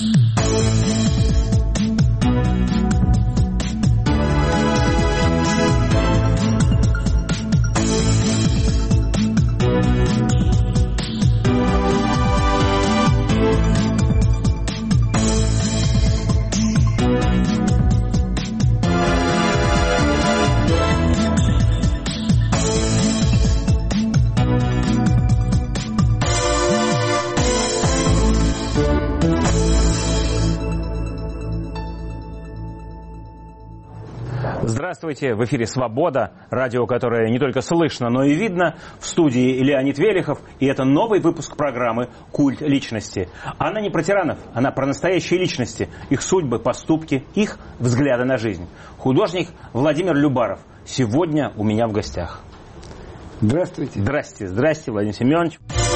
Здравствуйте, в эфире «Свобода», радио, которое не только слышно, но и видно. В студии Леонид Велихов, и это новый выпуск программы «Культ личности». Она не про тиранов, она про настоящие личности, их судьбы, поступки, их взгляды на жизнь. Художник Владимир Любаров сегодня у меня в гостях. Здравствуйте. Здрасте, Владимир Семенович.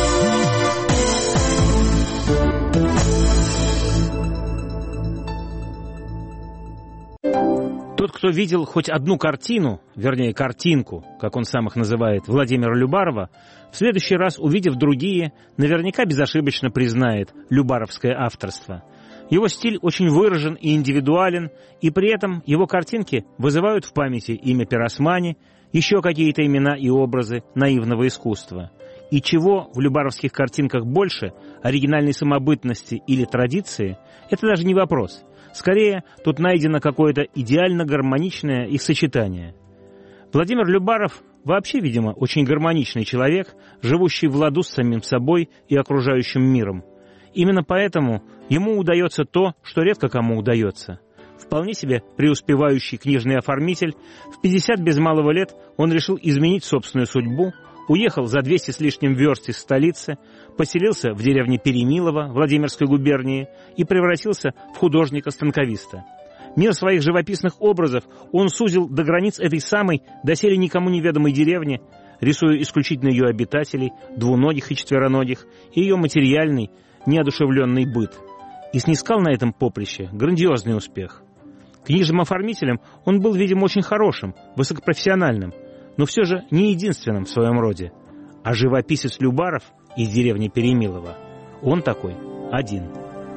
Тот, кто видел хоть одну картину, вернее картинку, как он сам их называет, Владимира Любарова, в следующий раз, увидев другие, наверняка безошибочно признает любаровское авторство. Его стиль очень выражен и индивидуален, и при этом его картинки вызывают в памяти имя Пиросмани, еще какие-то имена и образы наивного искусства. И чего в любаровских картинках больше, оригинальной самобытности или традиции, это даже не вопрос. Скорее, тут найдено какое-то идеально гармоничное их сочетание. Владимир Любаров вообще, видимо, очень гармоничный человек, живущий в ладу с самим собой и окружающим миром. Именно поэтому ему удается то, что редко кому удается. Вполне себе преуспевающий книжный оформитель, в 50 без малого лет он решил изменить собственную судьбу, уехал за 200 с лишним верст из столицы, поселился в деревне Перемилово Владимирской губернии и превратился в художника-станковиста. Мир своих живописных образов он сузил до границ этой самой, доселе никому неведомой деревни, рисуя исключительно ее обитателей, двуногих и четвероногих, и ее материальный, неодушевленный быт. И снискал на этом поприще грандиозный успех. Книжным оформителем он был, видимо, очень хорошим, высокопрофессиональным, но все же не единственным в своем роде. А живописец Любаров из деревни Перемилово, он такой один.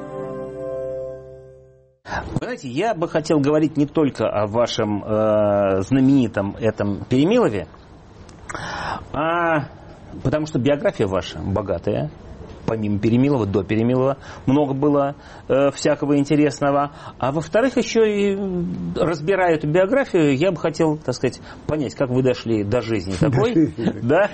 Вы знаете, я бы хотел говорить не только о вашем знаменитом этом Перемилове, потому что биография ваша богатая. Помимо Перемилова, до Перемилова много было всякого интересного. А во-вторых, еще и разбирая эту биографию, я бы хотел, так сказать, понять, как вы дошли до жизни такой. Да?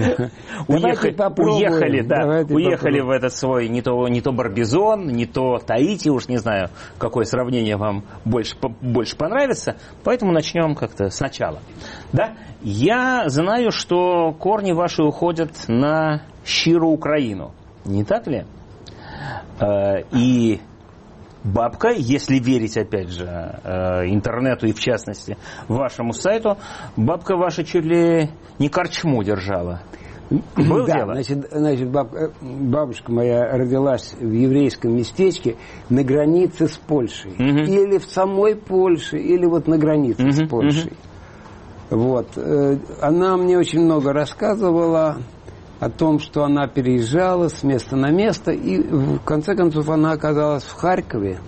Уехали в этот свой не то Барбизон, не то Таити, уж не знаю, какое сравнение вам больше понравится. Поэтому начнем как-то сначала. Да? Я знаю, что корни ваши уходят на щиру Украину. Не так ли? И бабка, если верить, опять же, интернету и, в частности, вашему сайту, бабка ваша чуть ли не корчму держала. Было дело? Значит, бабушка моя родилась в еврейском местечке на границе с Польшей. Или в самой Польше, или вот на границе с Польшей. Вот. Она мне очень много рассказывала о том, что она переезжала с места на место, и в конце концов она оказалась в Харькове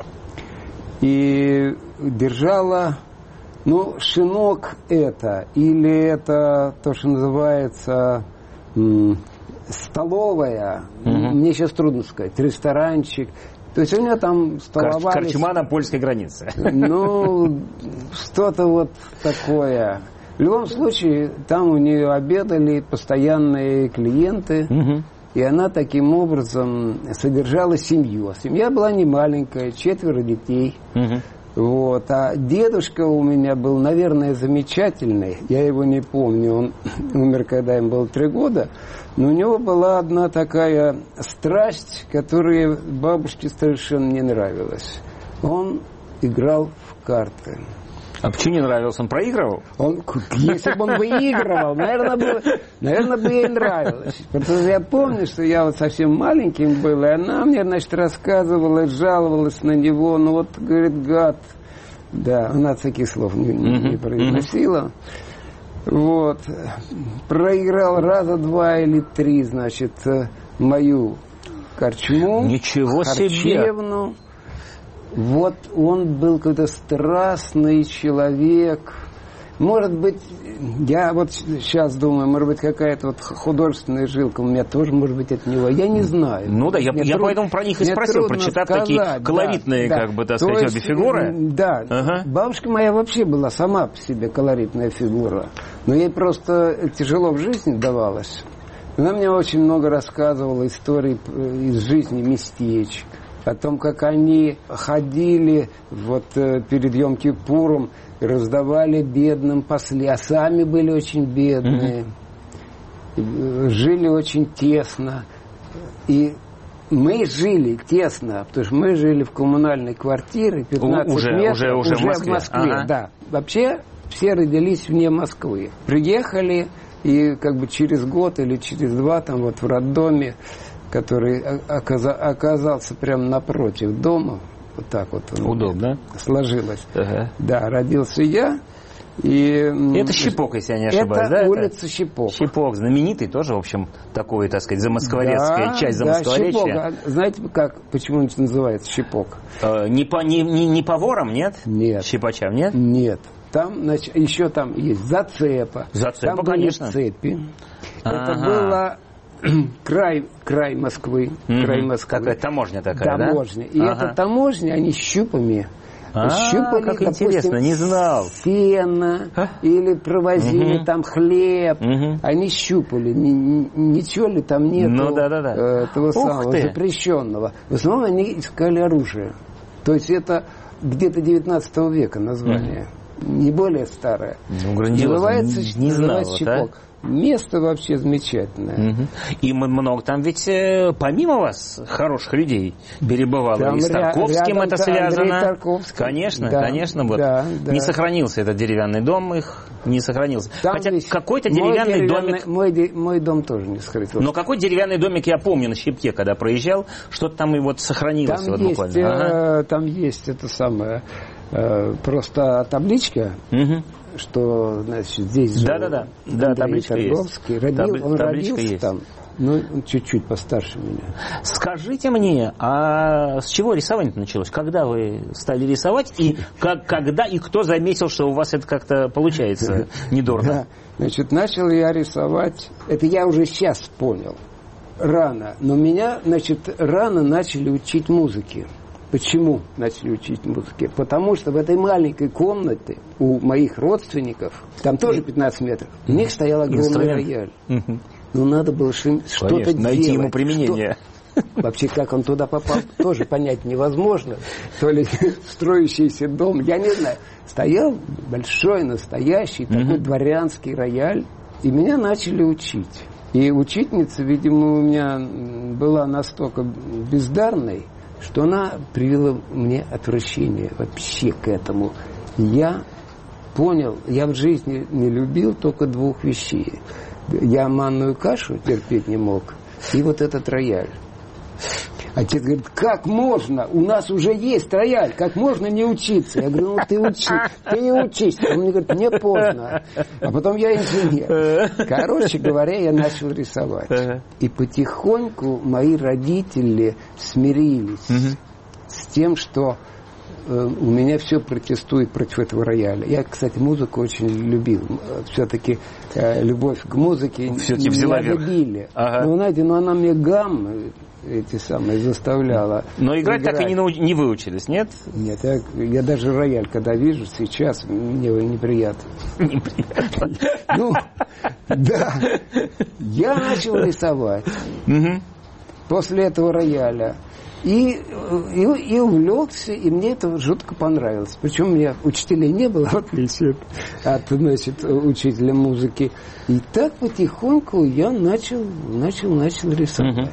и держала, шинок это, или это то, что называется столовая, мне сейчас трудно сказать, ресторанчик. То есть у нее там столовались... Корчма на польской границе. Что-то вот такое. В любом случае, там у нее обедали постоянные клиенты, и она таким образом содержала семью. Семья была не маленькая, 4 детей. Вот. А дедушка у меня был, наверное, замечательный. Я его не помню, он умер, когда ему было 3 года. Но у него была одна такая страсть, которая бабушке совершенно не нравилась. Он играл в карты. А почему не нравился? Он проигрывал? Если бы он выигрывал, наверное, бы ей нравилось. Потому что я помню, что я вот совсем маленьким был, и она мне, рассказывала, жаловалась на него. Говорит, гад. Да, она таких слов не произносила. Вот. Проиграл раза 2 или 3, мою корчму. Ничего себе! Вот он был какой-то страстный человек. Может быть, я вот сейчас думаю, может быть, какая-то вот художественная жилка у меня тоже, может быть, от него. Я не знаю. Ну да, я поэтому про них и спросил, прочитав такие колоритные, да, как бы, так сказать, обе фигуры. Да, бабушка моя вообще была сама по себе колоритная фигура. Но ей просто тяжело в жизни давалось. Она мне очень много рассказывала историй из жизни местечек. О том, как они ходили вот перед Йом-Кипуром, раздавали бедным после, а сами были очень бедные, жили очень тесно. И мы жили тесно, потому что мы жили в коммунальной квартире, 15 метров, уже в Москве. Да. Вообще все родились вне Москвы. Приехали, и как бы через год или через два там вот в роддоме, который оказался прямо напротив дома, вот так вот удобно сложилось. Да, родился я. И это Щипок, если я не ошибаюсь, это улица Щипок. Щипок, знаменитый тоже, в общем, такой, так сказать, замоскворецкая часть Замоскворечья. Щипок. Знаете, почему он называется Щипок? Не по ворам, нет? Нет. Щипачам, нет? Нет. Там, значит, еще там есть Зацепа. Зацепа, там конечно. Были цепи. Это было край Москвы. Край Москвы. Какая таможня такая, таможня. Да? И эта таможня, они щупами щупали, как допустим, интересно, не знал. Сено, или провозили там хлеб. Они щупали. Ничего ли там нету этого самого запрещенного. В основном они искали оружие. То есть это где-то 19 века название. Не более старое. Ну, грандиозно. Называется Щипок. Место вообще замечательное. И много там ведь помимо вас хороших людей перебывало. Там и с Тарковским это связано. Конечно, да, конечно. Вот. Да. Не сохранился этот деревянный дом, их не сохранился. Там хотя какой-то деревянный домик... Мой дом тоже не сохранился. Но какой деревянный домик я помню на Щипке, когда проезжал, что-то там и вот сохранилось. Там, вот есть, буквально. Там есть это самое... Просто табличка, что, значит, здесь же Андрей Тарковский. Он родился там, ну, чуть-чуть постарше меня. Скажите мне, а с чего рисование началось? Когда вы стали рисовать? И когда и кто заметил, что у вас это как-то получается недорого? Да, значит, начал я рисовать, это я уже сейчас понял, рано. Но меня, значит, рано начали учить музыке. Почему начали учить музыке? Потому что в этой маленькой комнате у моих родственников, там тоже 15 метров, у них стоял огромный рояль. Ну, надо было что-то делать. Найти ему применение. Вообще, как он туда попал, тоже понять невозможно. То ли строящийся дом, я не знаю. Стоял большой, настоящий, такой дворянский рояль, и меня начали учить. И учительница, видимо, у меня была настолько бездарной, что она привела мне отвращение вообще к этому. Я понял, я в жизни не любил только двух вещей. Я манную кашу терпеть не мог, и вот этот рояль. Отец говорит, как можно? У нас уже есть рояль, как можно не учиться? Я говорю, ну ты не учись. Он мне говорит, мне поздно. А потом я инженер. Короче говоря, я начал рисовать. И потихоньку мои родители смирились с тем, что у меня все протестует против этого рояля. Я, кстати, музыку очень любил. Все-таки любовь к музыке все-таки взяла верх. Ну, знаете, она мне гаммы эти самые заставляла. Но играть так и не выучились, нет? Нет, я даже рояль, когда вижу сейчас, мне неприятно. Неприятно. Ну, да. Я начал рисовать после этого рояля. И увлекся, и мне это жутко понравилось. Причем у меня учителей не было, в отличие от, значит, учителя музыки. И так потихоньку я начал рисовать.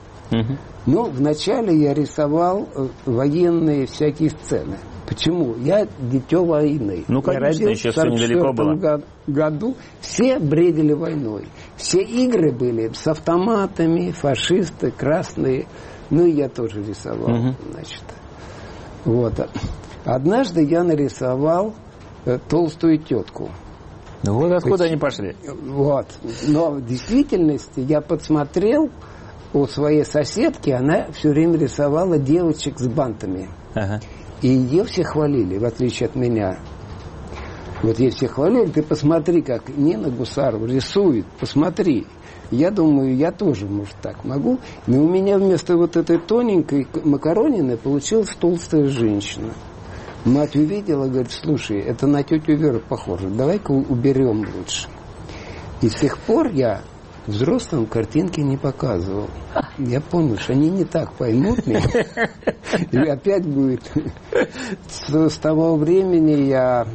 Но вначале я рисовал военные всякие сцены. Почему? Я дитё войны. Ну, конечно, еще все недалеко было. В 1944 году все бредили войной. Все игры были с автоматами, фашисты, красные. Ну, и я тоже рисовал, значит. Вот. Однажды я нарисовал толстую тетку. Ну, вот откуда они пошли. Вот. Но в действительности я подсмотрел у своей соседки, она все время рисовала девочек с бантами. И ее все хвалили, в отличие от меня. Вот ей все хвалили, ты посмотри, как Нина Гусарова рисует, посмотри. Я думаю, я тоже, может, так могу. Но у меня вместо вот этой тоненькой макаронины получилась толстая женщина. Мать увидела, говорит, слушай, это на тетю Веру похоже, давай-ка уберем лучше. И с тех пор я взрослым картинки не показывал. Я понял, что они не так поймут меня. И опять будет. С того времени я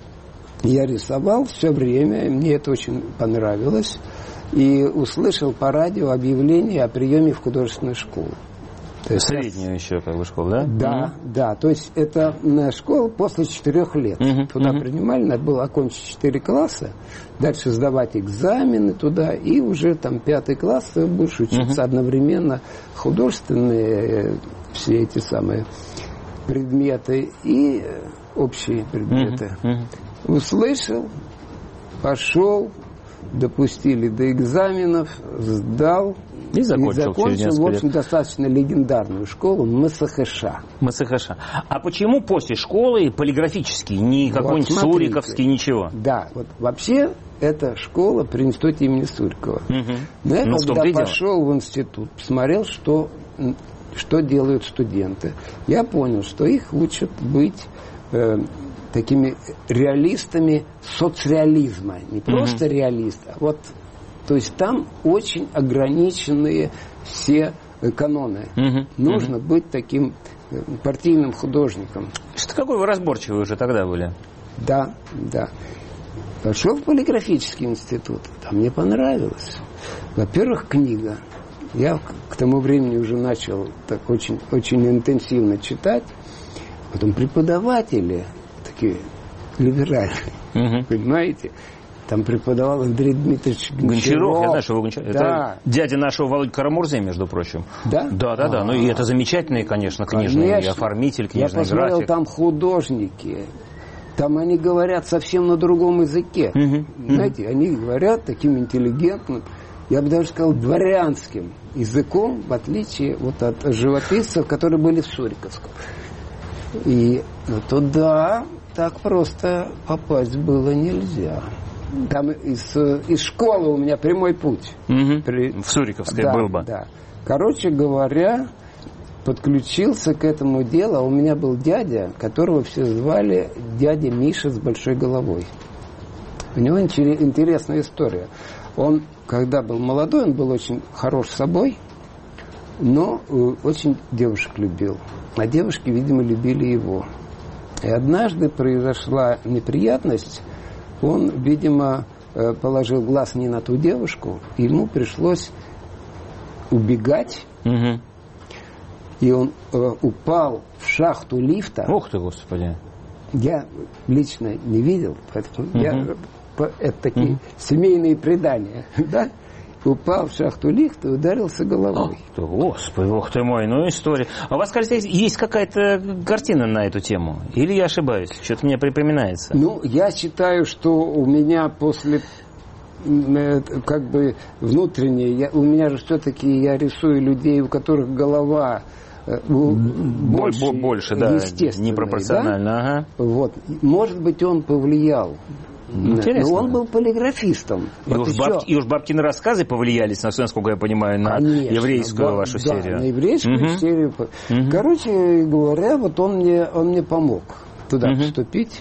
рисовал все время, мне это очень понравилось. И услышал по радио объявление о приеме в художественную школу. Среднюю еще как бы школу, да? Да, да. То есть это школа после 4 лет. Туда принимали, надо было окончить 4 класса, дальше сдавать экзамены туда, и уже там 5 класс ты будешь учиться одновременно художественные все эти самые предметы и общие предметы. Услышал, пошел, допустили до экзаменов, сдал. И закончил в общем, достаточно легендарную школу МСХШ. МСХШ. А почему после школы полиграфический, не какой-нибудь вот, Суриковский, ничего? Да, вот вообще это школа при институте имени Сурикова. Но я когда пошел в институт, посмотрел, что делают студенты, я понял, что их учат быть такими реалистами соцреализма. Не просто реалисты, а вот. То есть там очень ограниченные все каноны. Нужно быть таким партийным художником. Что какой вы разборчивый уже тогда были? Да, да. Пошел в полиграфический институт. Там мне понравилось. Во-первых, книга. Я к тому времени уже начал так очень, очень интенсивно читать. Потом преподаватели такие либеральные. Понимаете? Там преподавал Андрей Дмитриевич Гончаров. Я знаю, что вы Гончаров. Да. Это дядя нашего Володя Карамурзы, между прочим. Да? Да. Ну и это замечательный, конечно, книжный оформитель, книжный график. Я посмотрел, там художники. Там они говорят совсем на другом языке. Знаете, они говорят таким интеллигентным, я бы даже сказал, дворянским языком, в отличие вот от живописцев, которые были в Суриковском. И туда так просто попасть было нельзя. Там из школы у меня прямой путь. В Суриковской был бы. Да. Короче говоря, подключился к этому делу. У меня был дядя, которого все звали дядя Миша с большой головой. У него интересная история. Он, когда был молодой, он был очень хорош собой, но очень девушек любил. А девушки, видимо, любили его. И однажды произошла неприятность. Он, видимо, положил глаз не на ту девушку, и ему пришлось убегать. И он упал в шахту лифта. Ух ты, Господи! Я лично не видел, поэтому это такие семейные предания, да? Упал в шахту лифта и ударился головой. Господи, ох ты мой, ну история. А у вас, кажется, есть какая-то картина на эту тему? Или я ошибаюсь? Что-то мне припоминается. Ну, я считаю, что у меня после как бы внутреннее, у меня же все-таки я рисую людей, у которых голова больше, да, непропорционально. Да? Ага. Вот. Может быть, он повлиял. Интересно. Но он был полиграфистом. И уж бабкины рассказы повлияли, насколько я понимаю, на еврейскую вашу серию. На еврейскую серию. Короче говоря, вот он мне помог туда вступить.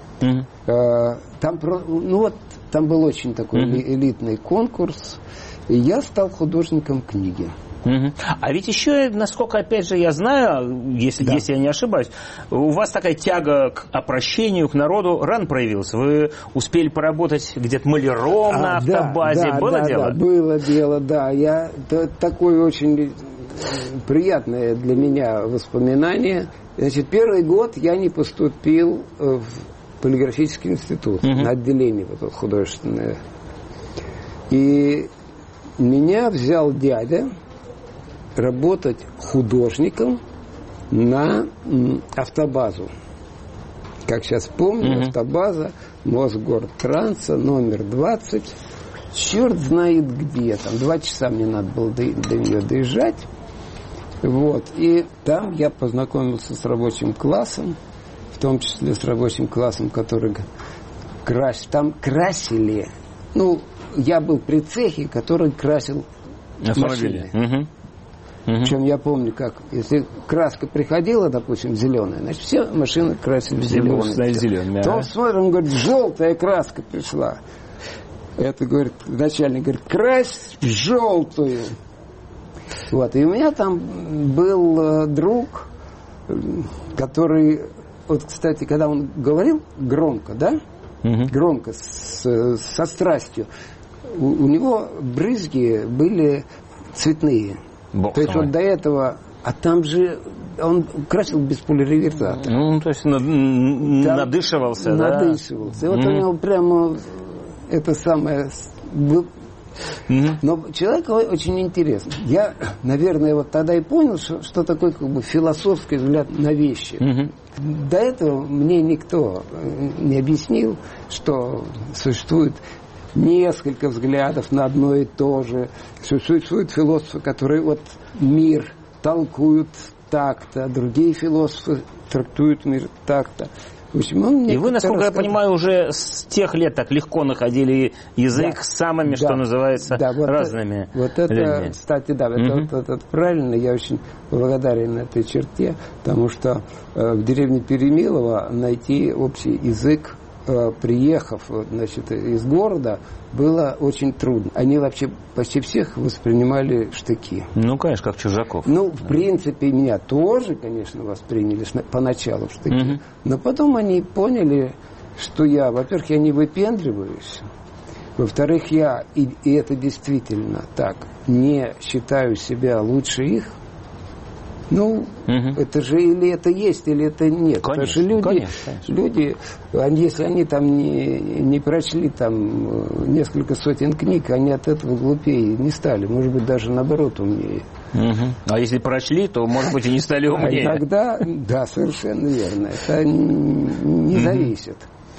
Там был очень такой элитный конкурс. И я стал художником книги. А ведь еще, насколько, опять же, я знаю, если я не ошибаюсь, у вас такая тяга к опрощению, к народу рано проявилась. Вы успели поработать где-то маляром на автобазе. Было дело? Да, было дело, да. Такое очень приятное для меня воспоминание. Значит, первый год я не поступил в полиграфический институт на отделение художественное. И меня взял дядя работать художником на автобазу. Как сейчас помню, автобаза Мосгортранса, номер 20. Черт знает где. Там 2 часа мне надо было до нее доезжать. Вот. И там я познакомился с рабочим классом, в том числе с рабочим классом, который там красили. Ну, я был при цехе, который красил машины. Причем я помню, как, если краска приходила, допустим, зеленая, значит, все машины красили зеленой. То он смотрит, он говорит, желтая краска пришла. Это, говорит, начальник говорит, крась в желтую. Вот. И у меня там был друг, который, вот, кстати, когда он говорил громко, да, громко, со страстью, у него брызги были цветные. То есть вот до этого, а там же он красил без полиреверсата. Ну, то есть надышивался, да? Надышивался. И вот у него прямо это самое... Но человек очень интересный. Я, наверное, вот тогда и понял, что такое как бы философский взгляд на вещи. До этого мне никто не объяснил, что существует несколько взглядов на одно и то же. Существуют философы, которые вот мир толкуют так-то, другие философы трактуют мир так-то. В общем, и вы, насколько я понимаю, уже с тех лет так легко находили язык с самыми, что называется, разными вот это, людьми. Кстати, да, это правильно, я очень благодарен этой черте, потому что в деревне Перемилово найти общий язык, приехав, значит, из города, было очень трудно. Они вообще почти всех воспринимали штыки. Ну, конечно, как чужаков. Ну, в принципе, меня тоже, конечно, восприняли поначалу штыки. Но потом они поняли, что я, во-первых, я не выпендриваюсь, во-вторых, я, и это действительно так, не считаю себя лучше их. Ну, это же или это есть, или это нет. Конечно, потому что люди, конечно. Если они там не прочли там несколько сотен книг, они от этого глупее не стали. Может быть, даже наоборот умнее. А если прочли, то, может быть, и не стали умнее. А иногда, да, совершенно верно. Это не зависит.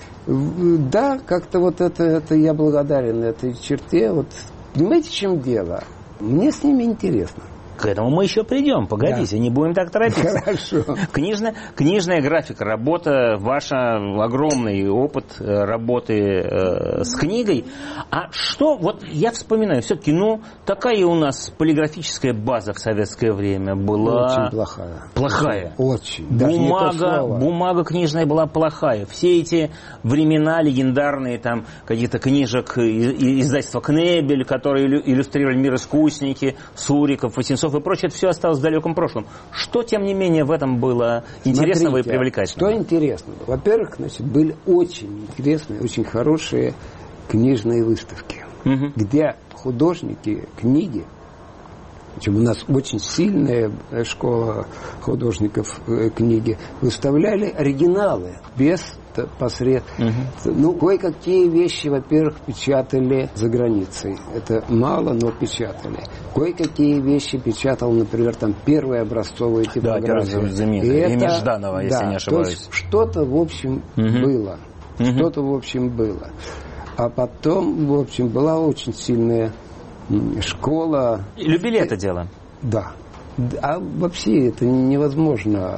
Да, как-то вот это я благодарен этой черте. Вот, понимаете, в чем дело? Мне с ними интересно. К этому мы еще придем, погодите, не будем так торопиться. Хорошо. Книжная графика, работа, ваш огромный опыт работы с книгой. А что, вот я вспоминаю, все-таки, такая у нас полиграфическая база в советское время была... Очень плохая. Плохая. Очень. Бумага книжная была плохая. Все эти времена легендарные, там, какие-то книжек, издательства Кнебель, которые иллюстрировали «Мироискусники», Суриков, Васенцов и прочее, это все осталось в далеком прошлом. Что, тем не менее, в этом было интересного и привлекательного? Что интересного? Во-первых, значит, были очень интересные, очень хорошие книжные выставки, где художники книги, причем у нас очень сильная школа художников книги, выставляли оригиналы без посредством. Кое-какие вещи, во-первых, печатали за границей. Это мало, но печатали. Кое-какие вещи печатал, например, там первые образцовые типографии. Да, знаменитые. Имя Жданова, если не ошибаюсь. То есть что-то, в общем, было. Что-то, в общем, было. А потом, в общем, была очень сильная школа. Любили это дело? Да. А вообще это невозможно.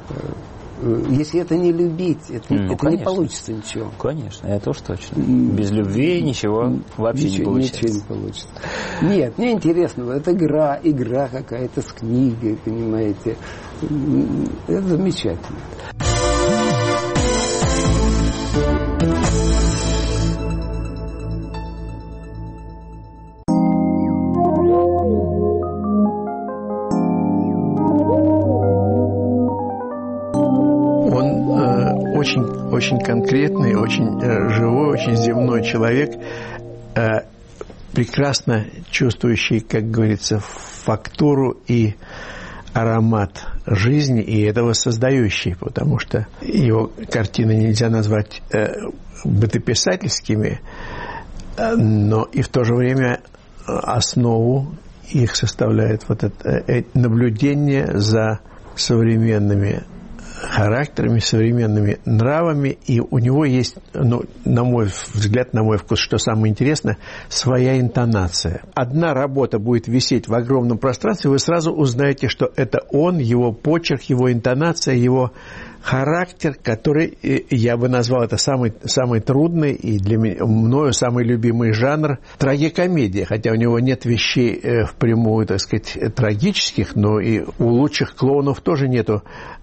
Если это не любить, это не получится ничего. Конечно, это уж точно. Без любви ничего вообще не получится. Ничего не получится. Нет, мне интересно, это игра какая-то с книгой, понимаете. Это замечательно. Очень конкретный, очень живой, очень земной человек, прекрасно чувствующий, как говорится, фактуру и аромат жизни, и этого создающий, потому что его картины нельзя назвать бытописательскими, но и в то же время основу их составляет вот это наблюдение за современными характерами, современными нравами, и у него есть, ну, на мой взгляд, на мой вкус, что самое интересное, своя интонация. Одна работа будет висеть в огромном пространстве, вы сразу узнаете, что это он, его почерк, его интонация, его характер, который, я бы назвал это самый трудный и для меня, мною самый любимый жанр – трагикомедия. Хотя у него нет вещей впрямую, так сказать, трагических, но и у лучших клоунов тоже нету,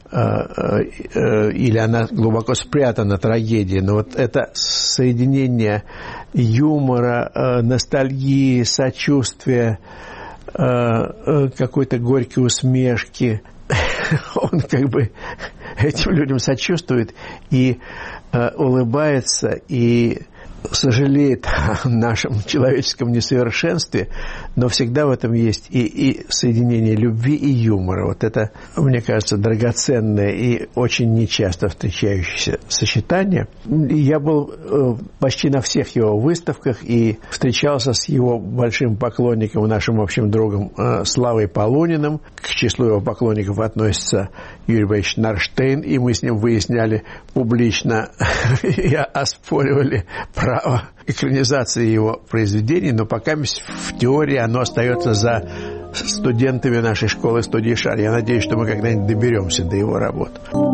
или она глубоко спрятана, трагедия. Но вот это соединение юмора, ностальгии, сочувствия, какой-то горькой усмешки, он как бы этим людям сочувствует и улыбается, и сожалеет о нашем человеческом несовершенстве, но всегда в этом есть и соединение любви и юмора. Вот это, мне кажется, драгоценное и очень нечасто встречающееся сочетание. Я был почти на всех его выставках и встречался с его большим поклонником, нашим общим другом Славой Полуниным. К числу его поклонников относится Юрий Борисович Нарштейн, и мы с ним выясняли публично и оспоривали право экранизации его произведений, но пока в теории оно остается за студентами нашей школы студии «Шар». Я надеюсь, что мы когда-нибудь доберемся до его работ.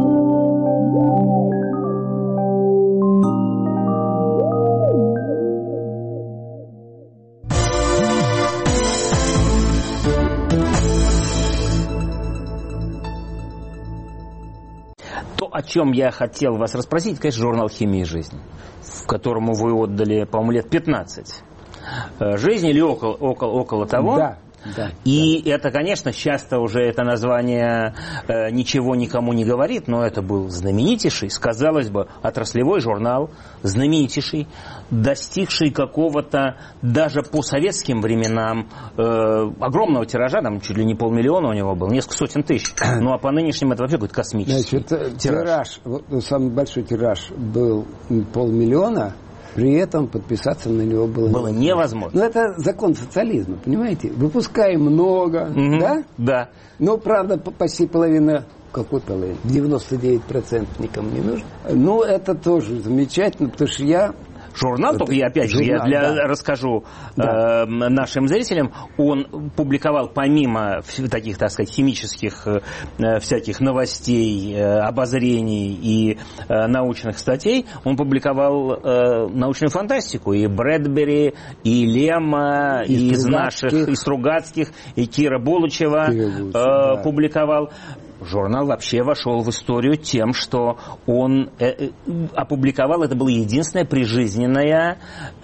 То, о чем я хотел вас расспросить, конечно, журнал «Химия и жизнь», в которому вы отдали, по-моему, лет 15 жизни или около того. Да. Да, и это, конечно, часто уже это название ничего никому не говорит, но это был знаменитейший, казалось бы, отраслевой журнал, знаменитейший, достигший какого-то даже по советским временам огромного тиража, там чуть ли не 500 000 у него было, несколько сотен тысяч. Ну а по нынешним это вообще какой-то космический тираж. Самый большой тираж был 500 000. При этом подписаться на него было невозможно. Но это закон социализма, понимаете? Выпускаем много, да? Да. Но, правда, почти половина, какой половина? 99% никому не нужно. Ну, это тоже замечательно, потому что я... Журнал, только я опять же расскажу нашим зрителям, он публиковал помимо таких, так сказать, химических всяких новостей, обозрений и научных статей, он публиковал научную фантастику, и Брэдбери, и Лема, и из наших, и Стругацких, и Кира Булычева публиковал. Журнал вообще вошел в историю тем, что он опубликовал, это было единственное прижизненное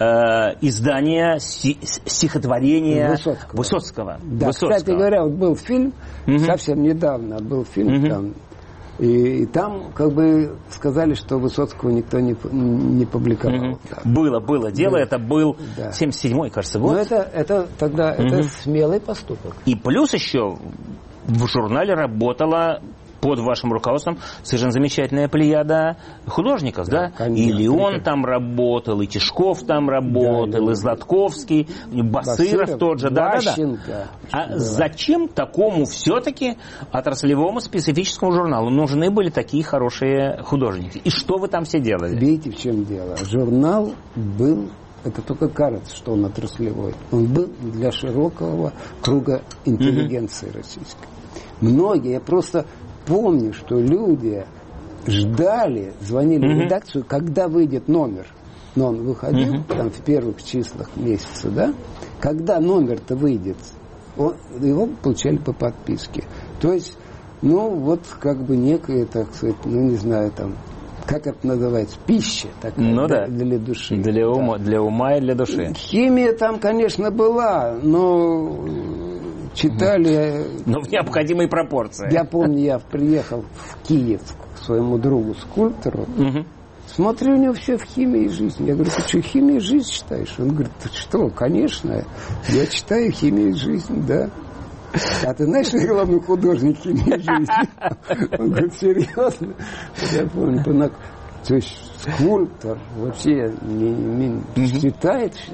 издание стихотворения Высоцкого. Да, кстати говоря, вот был фильм, совсем недавно был фильм там, и там как бы сказали, что Высоцкого никто не публиковал. Да. Было дело, это был 77-й, кажется, год. Но это тогда это смелый поступок. И плюс еще... В журнале работала под вашим руководством совершенно замечательная плеяда художников, да? Конечно, и Леон там работал, и Тишков там работал, и Златковский, и Басыров тот же, да. А зачем такому все-таки отраслевому специфическому журналу нужны были такие хорошие художники? И что вы там все делали? Видите, в чем дело? Журнал был... Это только кажется, что он отраслевой. Он был для широкого круга интеллигенции российской. Многие, я просто помню, что люди ждали, звонили в редакцию, когда выйдет номер. Но он выходил там в первых числах месяца, да? Когда номер-то выйдет, его получали по подписке. То есть, ну, вот как бы некое, так сказать, ну, не знаю, там, как это называется, пища такая для души. Для ума и для души. Химия там, конечно, была, но читали... Но в необходимой пропорции. Я помню, я приехал в Киев к своему другу-скульптору, смотрю, у него все в химии и жизни. Я говорю, ты что, химию и жизнь читаешь? Он говорит, ты что, конечно, я читаю химию и жизнь, да. А ты знаешь, что я главный художник химии и жизни? Он говорит, серьезно? Я помню, то есть скульптор вообще не читает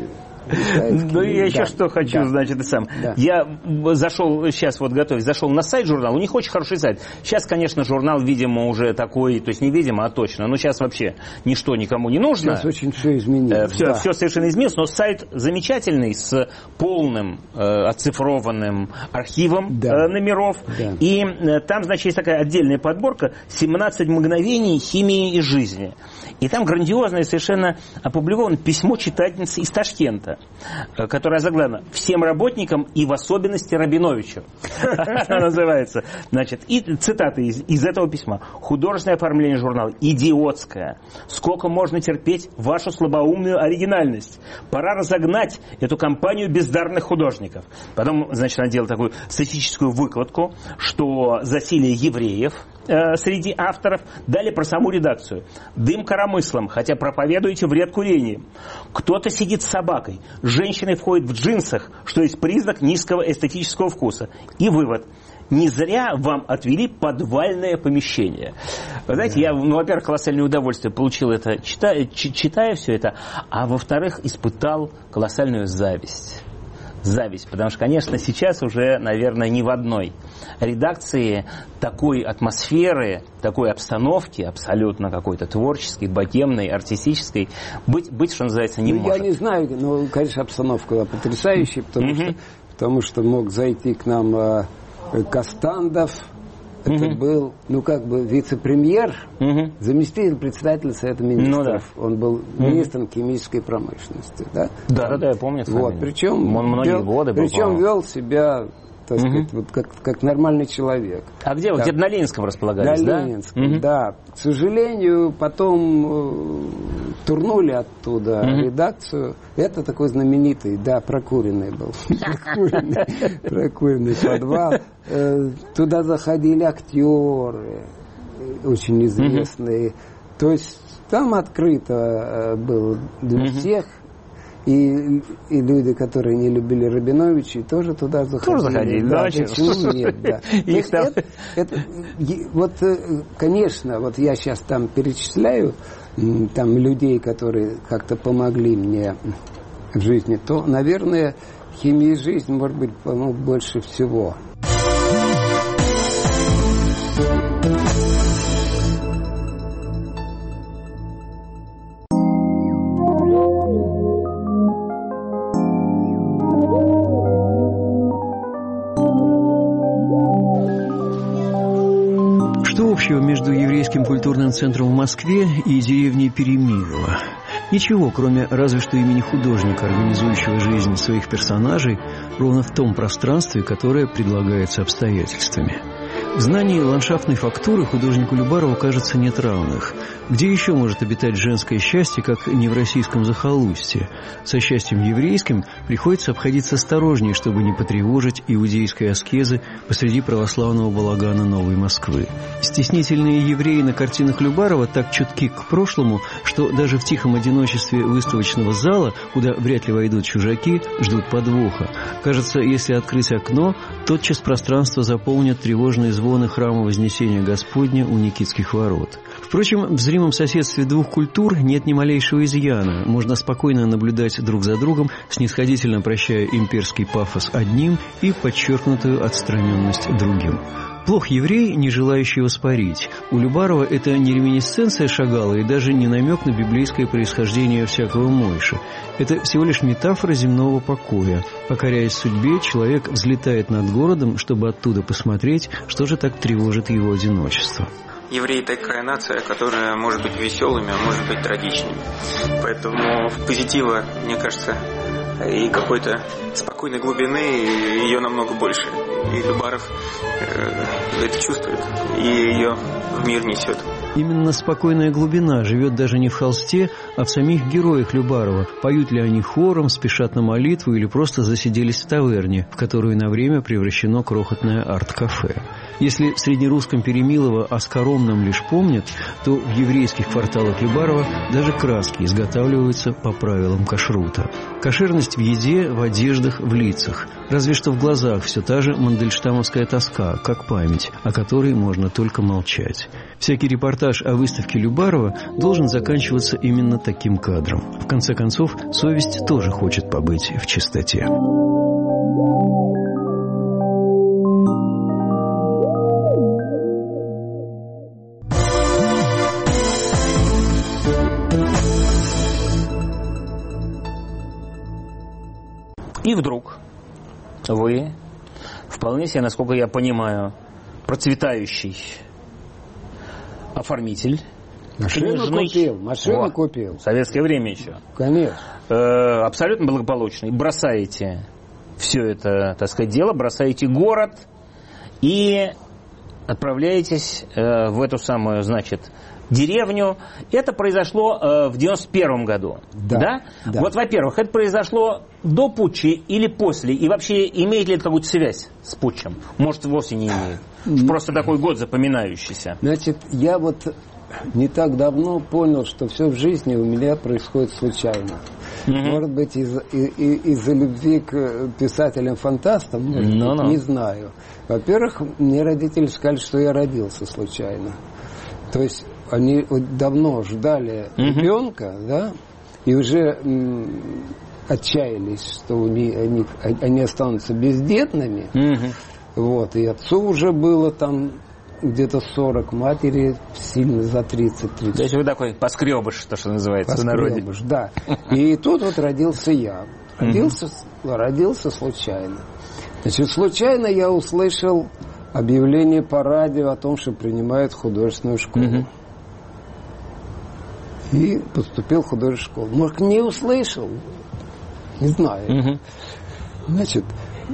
Ну, я еще что хочу, значит, и сам. Я зашел, сейчас вот готовясь, зашел на сайт журнала, у них очень хороший сайт. Сейчас, конечно, журнал, видимо, уже такой, то есть не видимо, а точно, но сейчас вообще ничто никому не нужно. Сейчас очень все изменилось. Все совершенно изменилось, но сайт замечательный, с полным оцифрованным архивом номеров. Да. И там, значит, есть такая отдельная подборка «17 мгновений химии и жизни». И там грандиозное совершенно опубликовано письмо читательницы из Ташкента, которое заглавлено «Всем работникам и в особенности Рабиновичу». Называется. Значит, и цитаты из этого письма. «Художественное оформление журнала идиотское. Сколько можно терпеть вашу слабоумную оригинальность? Пора разогнать эту компанию бездарных художников». Потом, значит, она делала такую статистическую выкладку, что засилие евреев среди авторов, дали про саму редакцию. Дым коромыслом, хотя проповедуете вред курения. Кто-то сидит с собакой. Женщины входят в джинсах, что есть признак низкого эстетического вкуса. И вывод. Не зря вам отвели подвальное помещение. Вы знаете, я, во-первых, колоссальное удовольствие получил это, читая все это, а во-вторых, испытал колоссальную зависть. Потому что, конечно, сейчас уже, наверное, ни в одной редакции такой атмосферы, такой обстановки, абсолютно какой-то творческой, богемной, артистической, быть, что называется, не может. Я не знаю, но, конечно, обстановка была потрясающая, потому что мог зайти к нам Костандов. Это был, вице-премьер, заместитель председателя Совета министров. Он был министром химической промышленности. Да, я помню. Вот, причем он многие годы был. Причем вел себя, так сказать, вот как нормальный человек. А где вы? Где-то на Ленинском располагались, да? На Ленинском, да. К сожалению, потом турнули оттуда редакцию. Это такой знаменитый, прокуренный был. Прокуренный подвал. Туда заходили актеры, очень известные. То есть там открыто было для всех. И люди, которые не любили Рабиновича, тоже туда заходили. Тоже заходили, да? Почему нет, да. Конечно, вот я сейчас там перечисляю там людей, которые как-то помогли мне в жизни, то, наверное, химия и жизнь, может быть, больше всего. Что общего между еврейским культурным центром в Москве и деревней Перемилово? Ничего, кроме разве что имени художника, организующего жизнь своих персонажей, ровно в том пространстве, которое предлагается обстоятельствами. В знании ландшафтной фактуры художнику Любарову, кажется, нет равных. Где еще может обитать женское счастье, как не в российском захолустье? Со счастьем еврейским приходится обходиться осторожнее, чтобы не потревожить иудейской аскезы посреди православного балагана Новой Москвы. Стеснительные евреи на картинах Любарова так чутки к прошлому, что даже в тихом одиночестве выставочного зала, куда вряд ли войдут чужаки, ждут подвоха. Кажется, если открыть окно, тотчас пространство заполнят тревожные звоны храма Вознесения Господня у Никитских ворот. Впрочем, в зримом соседстве двух культур нет ни малейшего изъяна. Можно спокойно наблюдать друг за другом, снисходительно прощая имперский пафос одним и подчеркнутую отстраненность другим. Плох еврей, не желающий воспарить. У Любарова это не реминисценция Шагала и даже не намек на библейское происхождение всякого Мойши. Это всего лишь метафора земного покоя. Покоряясь судьбе, человек взлетает над городом, чтобы оттуда посмотреть, что же так тревожит его одиночество. Евреи такая нация, которая может быть веселыми, а может быть трагичными. Поэтому позитива, мне кажется, и какой-то спокойной глубины ее намного больше. И Любаров это чувствует и ее в мир несет. Именно спокойная глубина живет даже не в холсте, а в самих героях Любарова. Поют ли они хором, спешат на молитву или просто засиделись в таверне, в которую на время превращено крохотное арт-кафе. Если в среднерусском Перемилово о скоромном лишь помнят, то в еврейских кварталах Любарова даже краски изготавливаются по правилам кашрута. Кошерность в еде, в одеждах, в лицах. Разве что в глазах все та же мандельштамовская тоска, как память, о которой можно только молчать. Всякий репортаж о выставке Любарова должен заканчиваться именно таким кадром. В конце концов, совесть тоже хочет побыть в чистоте. И вдруг вы, вполне себе, насколько я понимаю, процветающий оформитель. Машину купил. В советское время еще. Конечно. Абсолютно благополучный. Бросаете все это, так сказать, дело, бросаете город и отправляетесь в эту самую, значит, деревню. Это произошло в 91 году. Да. Вот, во-первых, это произошло до путча или после? И вообще, имеет ли это какую-то связь с путчем? Может, вовсе не имеет. Просто такой год запоминающийся. Значит, я вот не так давно понял, что все в жизни у меня происходит случайно. Может быть, из-за любви к писателям-фантастам, не знаю. Во-первых, мне родители сказали, что я родился случайно. То есть они давно ждали ребенка, да, и уже отчаялись, что они останутся бездетными. Вот, и отцу уже было там где-то 40, матери сильно за 30-30. То есть вы такой поскребыш, то, что называется в народе. Да. И тут вот родился я. Родился случайно. Значит, случайно я услышал объявление по радио о том, что принимают художественную школу. И поступил в художественную школу. Может, не услышал? Не знаю. Значит,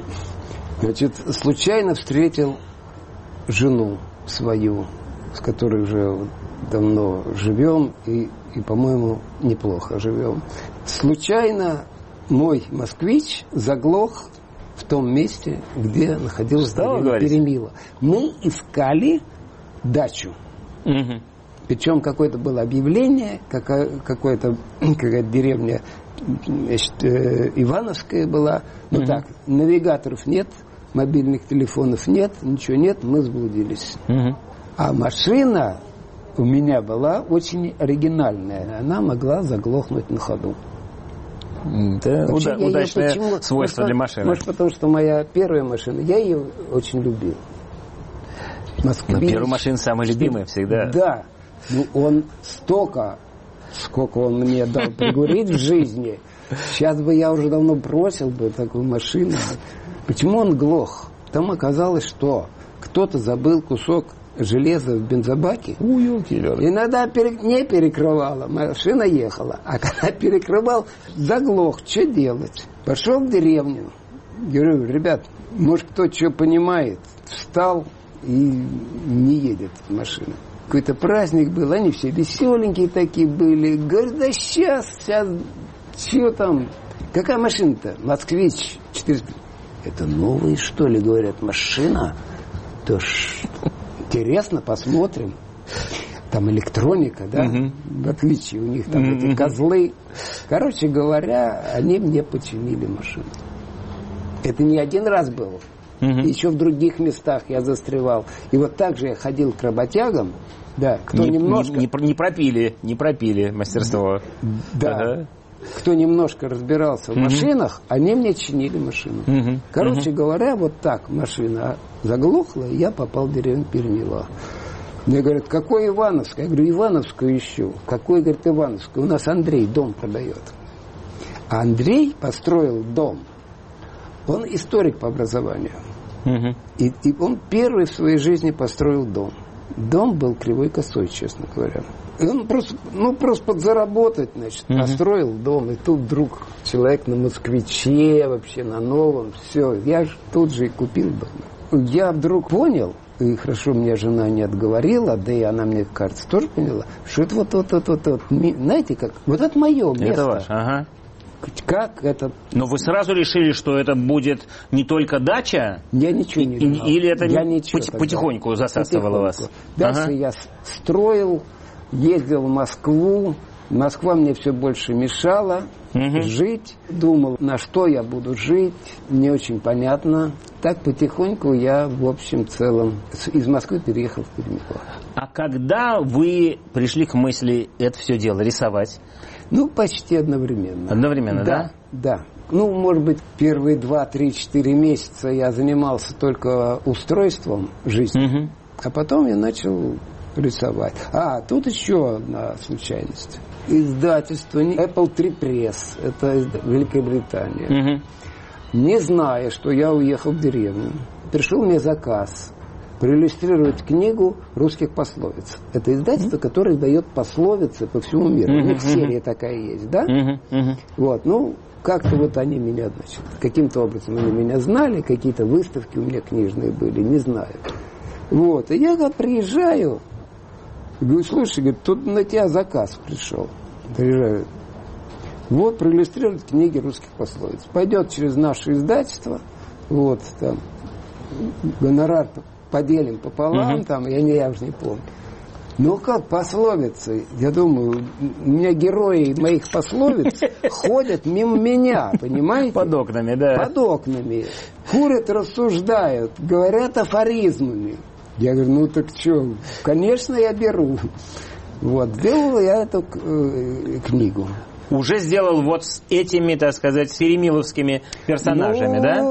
случайно встретил жену свою, с которой уже давно живем и по-моему, неплохо живем. Случайно мой москвич заглох в том месте, где находилась Перемила. Мы искали дачу. Причем какое-то было объявление, какая-то деревня, значит, Ивановская была. Ну так, навигаторов нет, мобильных телефонов нет, ничего нет, мы заблудились. А машина у меня была очень оригинальная. Она могла заглохнуть на ходу. Это удачное свойство для машины. Может, потому что моя первая машина, я ее очень любил. Первая машина самая любимая всегда. Да. Ну, он сколько он мне дал пригурить в жизни. Сейчас бы я уже давно бросил бы такую машину. Почему он глох? Там оказалось, что кто-то забыл кусок железа в бензобаке. Иногда не перекрывала, машина ехала. А когда перекрывал, заглох. Что делать? Пошел в деревню. Говорю, ребят, может, кто что понимает. Встал и не едет машина. Какой-то праздник был, они все веселенькие такие были. Говорю, да сейчас, что там? Какая машина-то? Москвич 400. Это новые, что ли, говорят, машина? То ж интересно, посмотрим. Там электроника, да? В отличие у них там эти козлы. Короче говоря, они мне починили машину. Это не один раз было. Еще в других местах я застревал. И вот так же я ходил к работягам. Да, кто немножко... Не пропили мастерство. Да. Кто немножко разбирался в машинах, они мне чинили машину. Короче говоря, вот так машина заглохла, и я попал в деревню Перемила. Мне говорят, какой Ивановская? Я говорю, Ивановскую ищу. Какой, говорит, Ивановскую? У нас Андрей дом продает. А Андрей построил дом. Он историк по образованию. И он первый в своей жизни построил дом. Дом был кривой косой, честно говоря. И он просто подзаработать, значит, построил дом. И тут вдруг человек на москвиче, вообще на новом, все. Я же тут же и купил дом. Я вдруг понял, и хорошо меня жена не отговорила, да и она, мне кажется, тоже поняла, что это вот. Знаете как? Вот это мое место. Это ваше, ага. Как это? Но вы сразу решили, что это будет не только дача? Я ничего не знал. Или это потихоньку засасывало вас? Дальше я строил, ездил в Москву. Москва мне все больше мешала жить. Думал, на что я буду жить. Не очень понятно. Так потихоньку я, в общем целом, из Москвы переехал в Перемилово. А когда вы пришли к мысли это все дело рисовать? Ну, почти одновременно. Одновременно, да? Да. Ну, может быть, первые 2, 3, 4 месяца я занимался только устройством жизни, а потом я начал рисовать. Тут еще одна случайность. Издательство Apple III Press, это Великобритания. Не зная, что я уехал в деревню, пришел мне заказ проиллюстрировать книгу русских пословиц. Это издательство, которое издает пословицы по всему миру. У них серия такая есть, да? Вот, ну, как-то вот они меня, значит, каким-то образом они меня знали, какие-то выставки у меня книжные были, не знаю. Вот, и я когда приезжаю, говорю, слушай, говорит, тут на тебя заказ пришел. Приезжаю. Вот, проиллюстрировать книги русских пословиц. Пойдет через наше издательство, вот, там, гонорар поделим пополам, там, я уже не помню. Ну как пословицы? Я думаю, у меня герои моих пословиц ходят мимо меня, понимаете? Под окнами, да. Под окнами. Курят, рассуждают, говорят афоризмами. Я говорю, ну так что, конечно, я беру. Вот, сделал я эту книгу. Уже сделал вот с этими, так сказать, серемиловскими персонажами, да?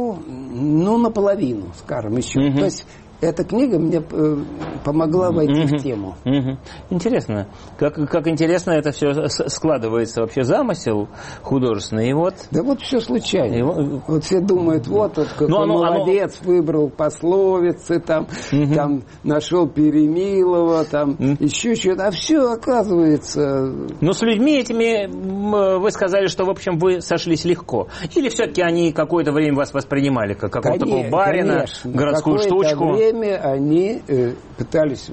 Ну, наполовину, скажем, еще. То есть, эта книга мне помогла войти в тему. Интересно. Как интересно это все складывается, вообще замысел художественный. И вот... Да вот все случайно. Вот все думают, вот какой молодец, выбрал пословицы, там нашел Перемилова, там еще что-то. А все оказывается... Но с людьми этими вы сказали, что, в общем, вы сошлись легко. Или все-таки они какое-то время вас воспринимали как какого-то такого барина, городскую штучку? Они пытались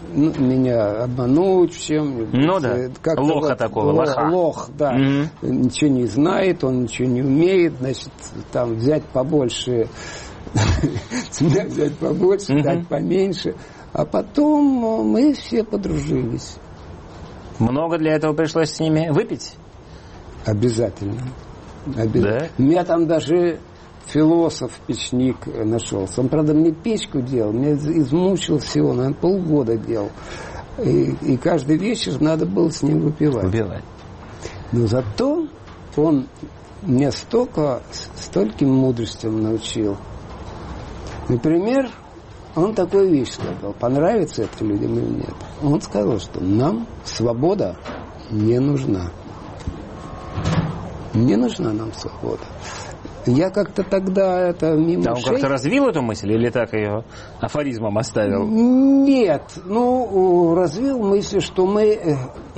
меня обмануть в чем-нибудь. Ну да, лоха вот, такого, лоха. Лох, да. Ничего не знает, он ничего не умеет, значит, там взять побольше, с меня взять побольше, дать поменьше. А потом мы все подружились. Много для этого пришлось с ними выпить? Обязательно. Да? У меня там даже... философ-печник нашелся. Он, правда, мне печку делал, меня измучил всего, наверное, полгода делал. И каждый вечер надо было с ним выпивать. Но зато он меня стольким мудростям научил. Например, он такую вещь сказал, понравится это людям или нет. Он сказал, что нам свобода не нужна. Не нужна нам свобода. Я как-то тогда это мимо он как-то развил эту мысль или так ее афоризмом оставил? Нет, развил мысль, что мы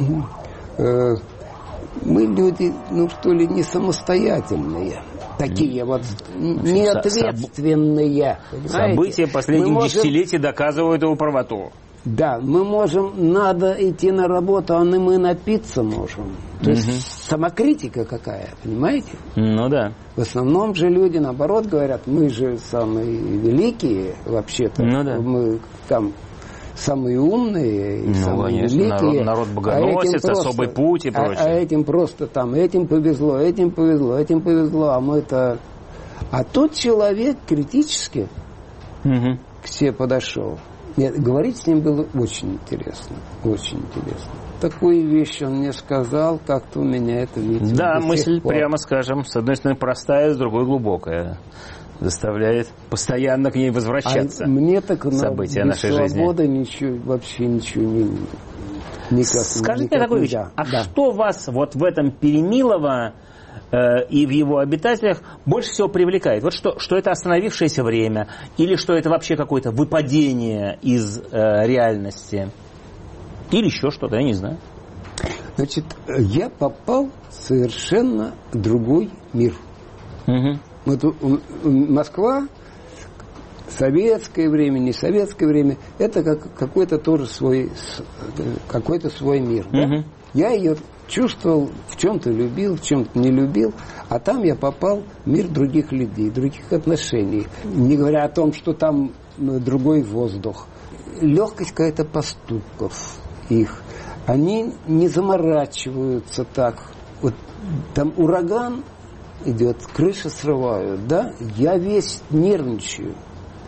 люди, что ли, не самостоятельные. Такие вот неответственные. События последних десятилетий доказывают его правоту. Да, надо идти на работу, а мы напиться можем. То есть самокритика какая, понимаете? Ну да. В основном же люди, наоборот, говорят, мы же самые великие, вообще-то. Ну да. Мы там самые умные и самые конечно, великие. Народ богоносец, особый путь и прочее. А этим просто этим повезло, этим повезло, а мы-то... А тут человек критически к себе подошел. Нет, говорить с ним было очень интересно. Очень интересно. Такую вещь он мне сказал, как-то у меня это видимо. Да, мысль, прямо скажем, с одной стороны простая, с другой глубокая. Заставляет постоянно к ней возвращаться. Мне так события нашей жизни. Свобода вообще ничего не... Никак, скажите такую вещь. Что вас вот в этом Перемилово и в его обитателях больше всего привлекает? Вот что это остановившееся время? Или что это вообще какое-то выпадение из реальности? Или еще что-то, я не знаю. Значит, я попал в совершенно другой мир. Вот Москва, советское время, не советское время, это какой-то тоже свой мир. Да? Я ее чувствовал, в чем-то любил, в чем-то не любил, а там я попал в мир других людей, других отношений. Не говоря о том, что там другой воздух. Легкость какая-то поступков их. Они не заморачиваются так. Вот там ураган идет, крыши срывают, да? Я весь нервничаю.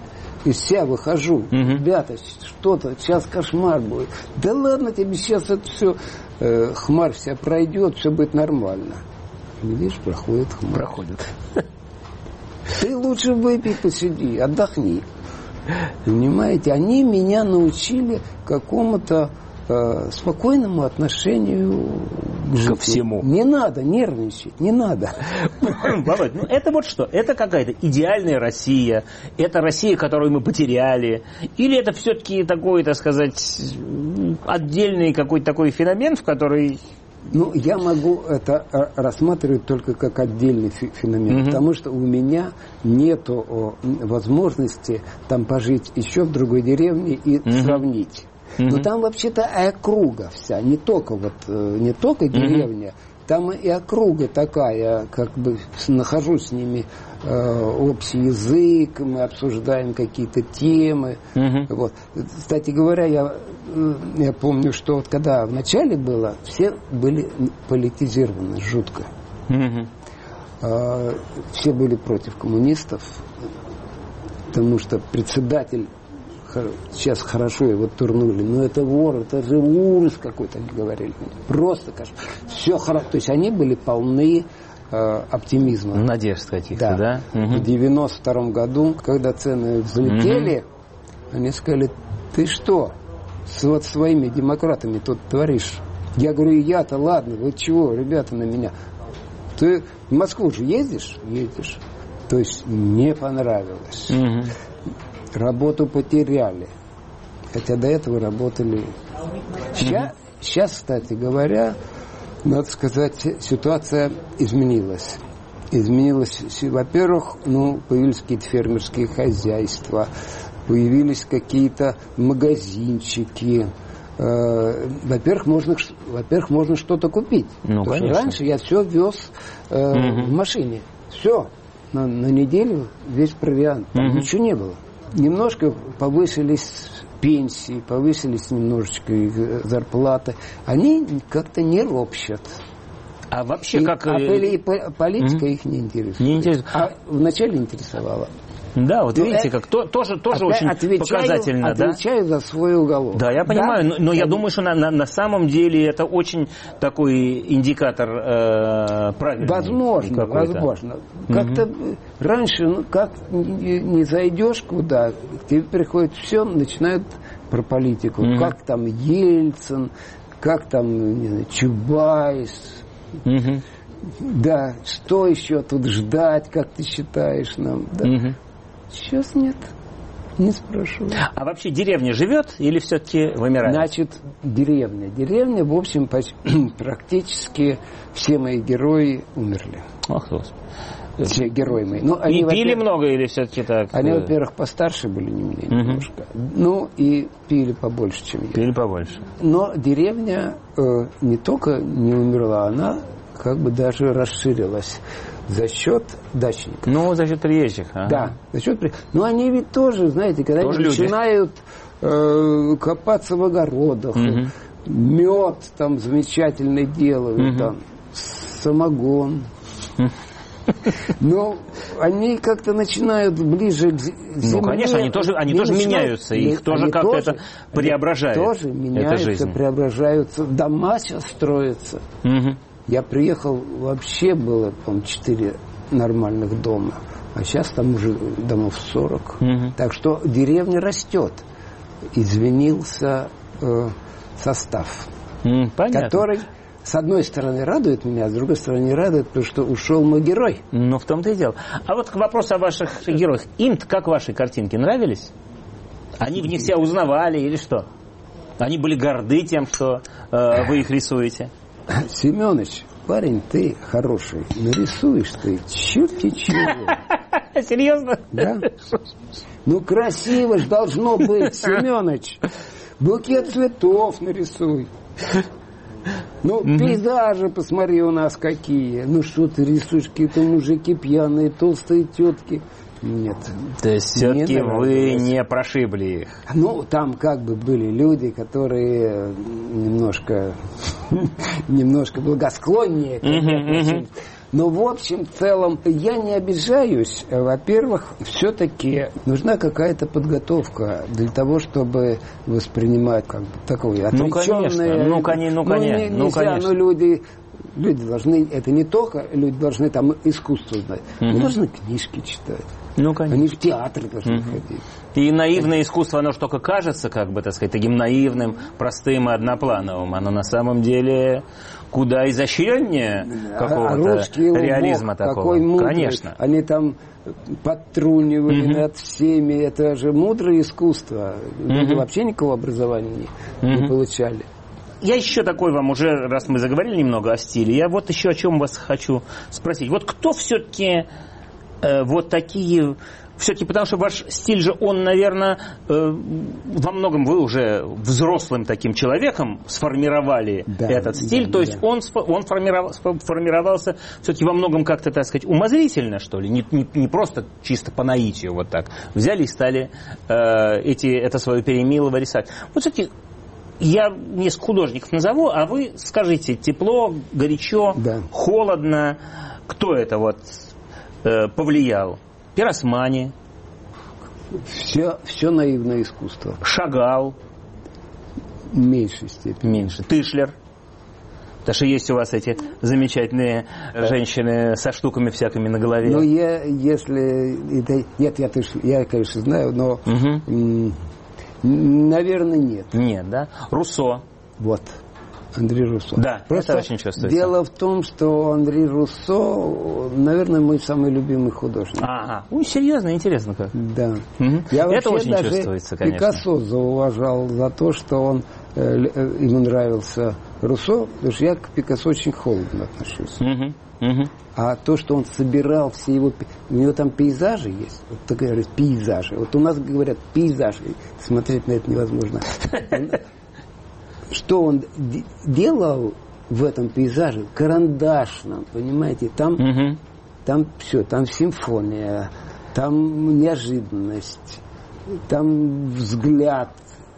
из себя выхожу. Ребята, что-то, сейчас кошмар будет. Да ладно тебе, сейчас это все, хмарь вся пройдет, все будет нормально. Видишь, проходит хмарь. Проходит. Ты лучше выпей, посиди, отдохни. Понимаете, они меня научили какому-то спокойному отношению ко всему. Не надо нервничать, не надо. Володь, ну это вот что? Это какая-то идеальная Россия? Это Россия, которую мы потеряли? Или это все-таки такой, так сказать, отдельный какой-то такой феномен, в который... Ну, я могу это рассматривать только как отдельный феномен, потому что у меня нет возможности там пожить еще в другой деревне и сравнить. Но там вообще-то округа вся, не только деревня, там и округа такая, как бы нахожу с ними общий язык, мы обсуждаем какие-то темы. Вот. Кстати говоря, я помню, что вот когда в начале было, все были политизированы жутко. Все были против коммунистов, потому что председатель, сейчас хорошо его турнули, но это вор, это же ужас какой-то, они говорили. Просто кошмар. Все хорошо. То есть они были полны оптимизма. Надежд каких-то, да? В 92 году, когда цены взлетели, они сказали, ты что, вот своими демократами тут творишь? Я говорю, я-то ладно, вы чего, ребята, на меня? Ты в Москву же ездишь? Едешь. То есть не понравилось. Работу потеряли. Хотя до этого работали. Сейчас, кстати говоря, надо сказать, ситуация изменилась. Изменилась, во-первых, появились какие-то фермерские хозяйства, появились какие-то магазинчики. Во-первых, можно что-то купить. Потому что раньше я все вез в машине. Все. На неделю весь провиант. Ничего не было. Немножко повысились пенсии, повысились немножечко их зарплаты. Они как-то не ропщат. А вообще как... политика их не интересует. А вначале интересовала. Да, вот видите, как тоже очень показательно. Отвечаю за свой уголок. Да, я понимаю, но я думаю, что на самом деле это очень такой индикатор правильный. Возможно. Как-то раньше, как не зайдешь куда, к тебе приходит все, начинают про политику. Как там Ельцин, как там, не знаю, Чубайс. Да, что еще тут ждать, как ты считаешь нам? Да. Сейчас нет, не спрашиваю. А вообще деревня живет или все-таки вымирает? Значит, деревня. Деревня, в общем, практически все мои герои умерли. Ах, Господи. Все герои мои. Они, пили много или все-таки так? Они, во-первых, постарше были меня немножко. И пили побольше, чем я. Пили побольше. Но деревня не только не умерла, она как бы даже расширилась за счет дачников. За счет приезжих. Да, за счет приезжих. Но они ведь тоже, знаете, когда они начинают копаться в огородах, мед там замечательный делают, там, самогон. Но они как-то начинают ближе к земле. Конечно, они тоже меняются, их тоже как-то это преображает. Тоже меняются, преображаются, дома сейчас строятся. Я приехал, вообще было, по-моему, 4 нормальных дома, а сейчас там уже домов 40. Так что деревня растет. Изменился состав, который... С одной стороны радует меня, с другой стороны не радует, потому что ушел мой герой. В том-то и дело. А вот к вопросу о ваших героях. Им-то как ваши картинки нравились? Они в них себя узнавали или что? Они были горды тем, что вы их рисуете? Семенович, парень, ты хороший. Нарисуешь ты черти чего. Серьезно? Да. Красиво ж должно быть, Семенович. Букет цветов нарисуй. Пейзажи, посмотри, у нас какие. Что ты рисуешь, какие-то мужики пьяные, толстые тетки. Нет. То есть все-таки вы не прошибли их? Там как бы были люди, которые немножко благосклоннее. Но в общем, в целом, я не обижаюсь. Во-первых, все-таки нужна какая-то подготовка для того, чтобы воспринимать как бы такое отреченное... Ну, конечно. Люди должны, это не только люди должны там искусство знать, они должны книжки читать. Ну, конечно. Они в театр должны ходить. И наивное искусство, оно же только кажется, как бы, так сказать, таким наивным, простым и одноплановым. Оно на самом деле куда изощреннее какого-то реализма такого. Какой мудрый. Конечно. Они там подтрунивали над всеми. Это же мудрое искусство. Люди вообще никакого образования не получали. Я еще такой вам уже, раз мы заговорили немного о стиле, я вот еще о чем вас хочу спросить. Вот кто все-таки вот такие... Все-таки потому что ваш стиль же, он, наверное, во многом вы уже взрослым таким человеком сформировали этот стиль. То есть он формировался все-таки во многом как-то, так сказать, умозрительно, что ли. Не просто чисто по наитию вот так. Взяли и стали это свое перемилово рисовать. Вот все-таки я несколько художников назову, а вы скажите, тепло, горячо, холодно. Кто это вот повлиял? Пиросмани. Все наивное искусство. Шагал. В меньшей степени. Меньше. Тышлер. Потому что есть у вас эти замечательные женщины со штуками всякими на голове. Ну, я конечно, знаю, но, наверное, нет. Нет, да? Руссо. Вот. Андрей Руссо. Да, просто это очень чувствуется. Дело в том, что Андрей Руссо, наверное, мой самый любимый художник. Ага. Серьезно, интересно как. Да. Я это очень даже чувствуется, конечно. Пикассо зауважал за то, что ему нравился Руссо, потому что я к Пикассо очень холодно отношусь. А то, что он собирал все его... У него там пейзажи есть. Вот так говорят, пейзажи. Вот у нас говорят пейзажи. Смотреть на это невозможно. Что он делал в этом пейзаже? Карандашном, понимаете? Там все, там симфония, там неожиданность, там взгляд.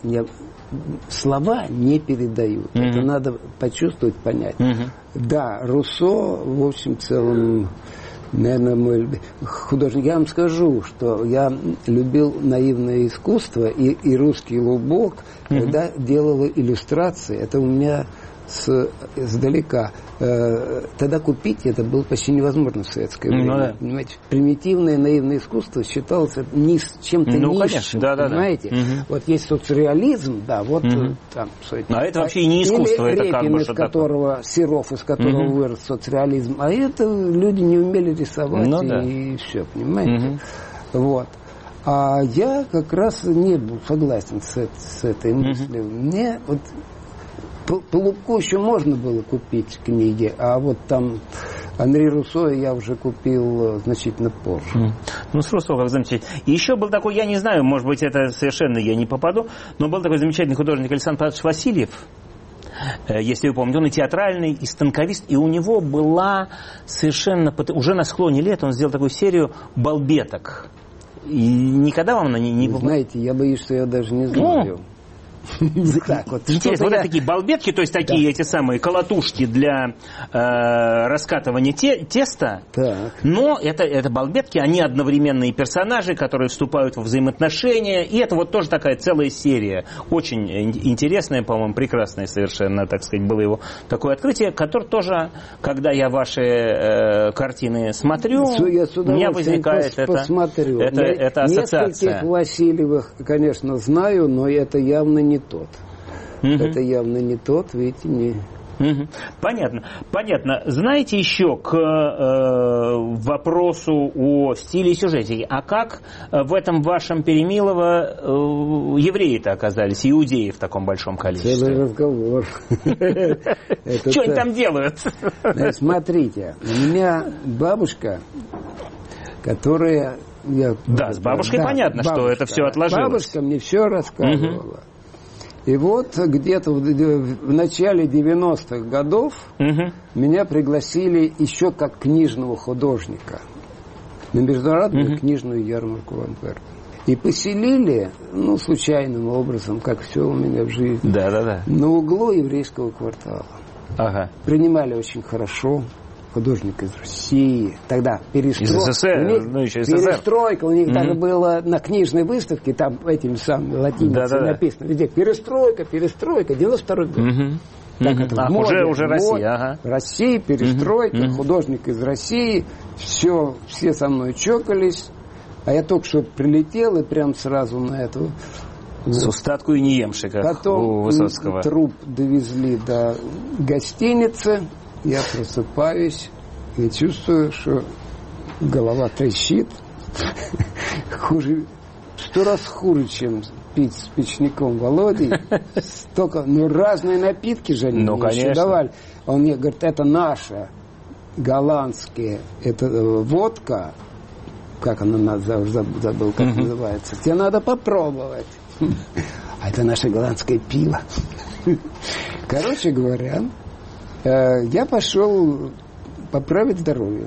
Слова не передают. Это надо почувствовать, понять. Да, Руссо, в общем, в целом, наверное, мой художник. Я вам скажу, что я любил наивное искусство и русский лубок, когда делала иллюстрации. Это у меня сдалека. Тогда купить это было почти невозможно в советское время. Понимаете? Примитивное наивное искусство считалось чем-то низшим. Понимаете? Вот есть соцреализм, вот там. А это вообще и не искусство. Или это Репин, как бы, из которого, Серов, из которого вырос соцреализм. А это люди не умели рисовать, и все, понимаете? Вот. А я как раз не был согласен с этой мыслью. Мне вот по Лубку еще можно было купить книги, а вот там Андрей Руссо я уже купил значительно позже. Ну, с Руссо, как замечательно. И еще был такой, я не знаю, может быть, это совершенно я не попаду, но был такой замечательный художник Александр Павлович Васильев, если вы помните, он и театральный, и станковист, и у него была совершенно, уже на склоне лет он сделал такую серию балбеток. И никогда вам она не знаете, я боюсь, что я даже не знаю. Интересно, вот это такие балбетки, то есть такие эти самые колотушки для раскатывания теста, но это балбетки, они одновременные персонажи, которые вступают во взаимоотношения, и это вот тоже такая целая серия, очень интересная, по-моему, прекрасная совершенно, так сказать, было его такое открытие, которое тоже, когда я ваши картины смотрю, у меня возникает эта ассоциация. Нескольких Васильевых, конечно, знаю, но это явно не тот. Это явно не тот, видите, не... Понятно. Знаете еще к вопросу о стиле и сюжете. А как в этом вашем Перемилово евреи-то оказались, иудеи в таком большом количестве? Целый разговор. Что они там делают? Смотрите, у меня бабушка, которая... Да, с бабушкой понятно, что это все отложилось. Бабушка мне все рассказывала. И вот где-то в начале 90-х годов меня пригласили еще как книжного художника на международную книжную ярмарку в Антверпене. И поселили, случайным образом, как все у меня в жизни, на углу еврейского квартала. Принимали очень хорошо. художник из России. Тогда перестройка. Из СССР, еще СССР. Перестройка. У них даже было на книжной выставке, там этими самыми латиницей написано везде. Перестройка, 92-й год. Так это в моде, уже Россия. Россия, перестройка, художник из России. Все со мной чокались. А я только что прилетел и прям сразу на эту... С устатку и не емши, как потом у Высоцкого. Труп довезли до гостиницы. Я просыпаюсь и чувствую, что голова трещит. Хуже, 100 раз хуже, чем пить с печником Володей. Столько, разные напитки же они мне еще давали. Он мне говорит, это наша голландская, это водка, как она забыл, как называется. Тебе надо попробовать. А это наше голландское пиво. Короче говоря, я пошел поправить здоровье.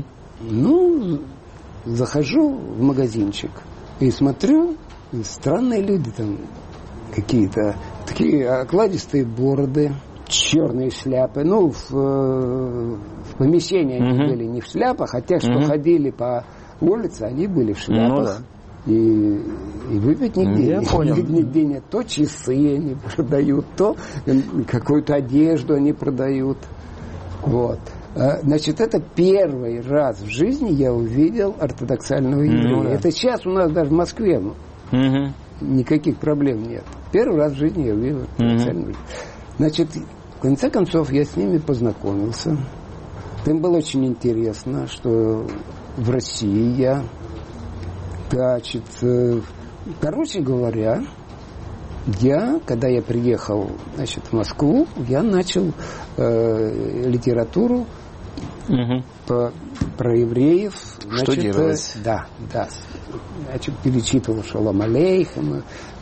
Захожу в магазинчик и смотрю, странные люди там какие-то, такие окладистые бороды, черные шляпы. В помещении они были не в шляпах, а те, что ходили по улице, они были в шляпах. И выпить нигде нет. То часы они продают, то какую-то одежду они продают. Вот. Значит, это первый раз в жизни я увидел ортодоксального еврея. Это сейчас у нас даже в Москве никаких проблем нет. Первый раз в жизни я увидел ортодоксального еврея. Значит, в конце концов, я с ними познакомился. Им было очень интересно, что в России я... Значит, короче говоря, когда я приехал, в Москву, я начал литературу про евреев. Штудировать. Да. Значит, перечитывал Шолом Алейхема,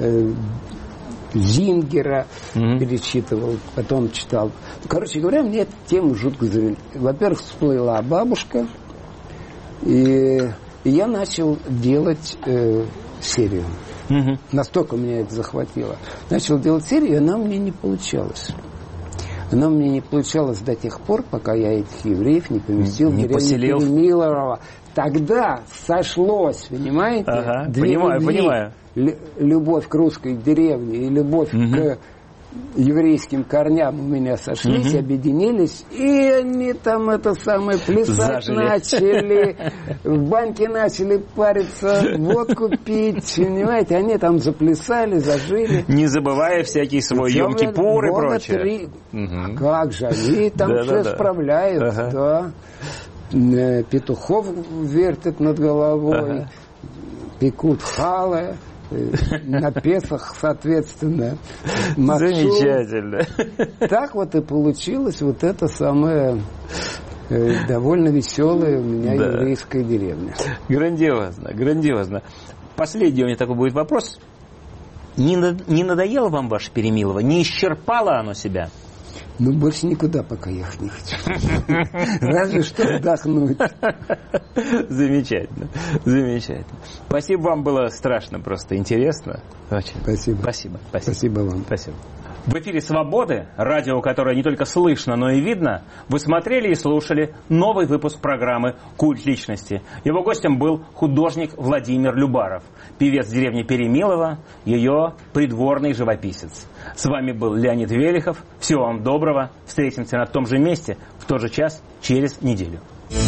Зингера перечитывал, потом читал. Короче говоря, мне эта тема жутко завела. Во-первых, всплыла бабушка, и я начал делать серию. Настолько меня это захватило. Начал делать серию, и она мне не получалась. Она мне не получалась до тех пор, пока я этих евреев не поместил в деревню Перемилово. Тогда сошлось, понимаете? Понимаю. Любовь к русской деревне и любовь к еврейским корням у меня сошлись, объединились, и они там плясать начали, в баньке начали париться, водку пить, понимаете, они там заплясали, зажили. Не забывая всякий свой Йом-Кипур и прочее. Как же, они там все справляют, да. Петухов вертят над головой, пекут халы. На Песах, соответственно, мацу. Замечательно. Так вот и получилось вот это самое довольно веселая у меня еврейская деревня. Грандиозно. Последний у меня такой будет вопрос. Не надоело вам ваше Перемилово? Не исчерпало оно себя? Больше никуда пока ехать не хочу. Разве что отдохнуть. Замечательно. Спасибо вам, было страшно просто интересно. Очень. Спасибо. Спасибо вам. Спасибо. В эфире «Свободы», радио, которое не только слышно, но и видно, вы смотрели и слушали новый выпуск программы «Культ личности». Его гостем был художник Владимир Любаров, певец деревни Перемилово, ее придворный живописец. С вами был Леонид Велихов. Всего вам доброго. Встретимся на том же месте в тот же час через неделю.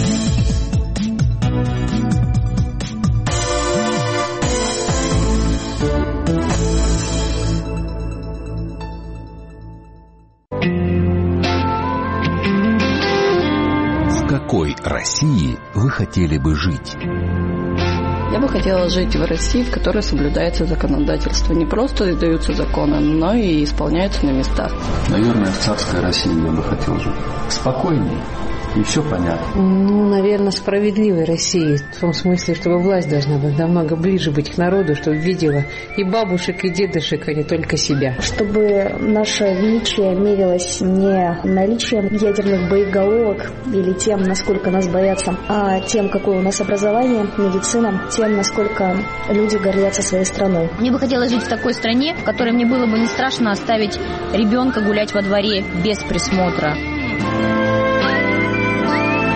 В какой России вы хотели бы жить? Я бы хотела жить в России, в которой соблюдается законодательство. Не просто издаются законы, но и исполняются на местах. Наверное, в царской России я бы хотел жить. Спокойней. И все понятно. Наверное, справедливой России. В том смысле, чтобы власть должна быть намного ближе быть к народу, чтобы видела и бабушек, и дедушек, а не только себя. Чтобы наше величие мерилось не наличием ядерных боеголовок или тем, насколько нас боятся, а тем, какое у нас образование, медицина, тем, насколько люди гордятся своей страной. Мне бы хотелось жить в такой стране, в которой мне было бы не страшно оставить ребенка гулять во дворе без присмотра.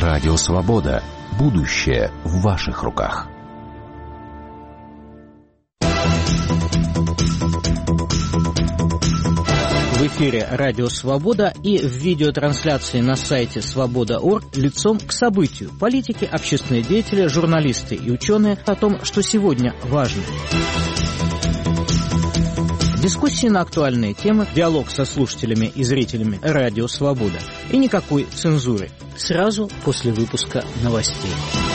Радио Свобода. Будущее в ваших руках. В эфире «Радио Свобода» и в видеотрансляции на сайте свобода.орг лицом к событию. Политики, общественные деятели, журналисты и ученые о том, что сегодня важно. Дискуссии на актуальные темы, диалог со слушателями и зрителями «Радио Свобода». И никакой цензуры. Сразу после выпуска новостей.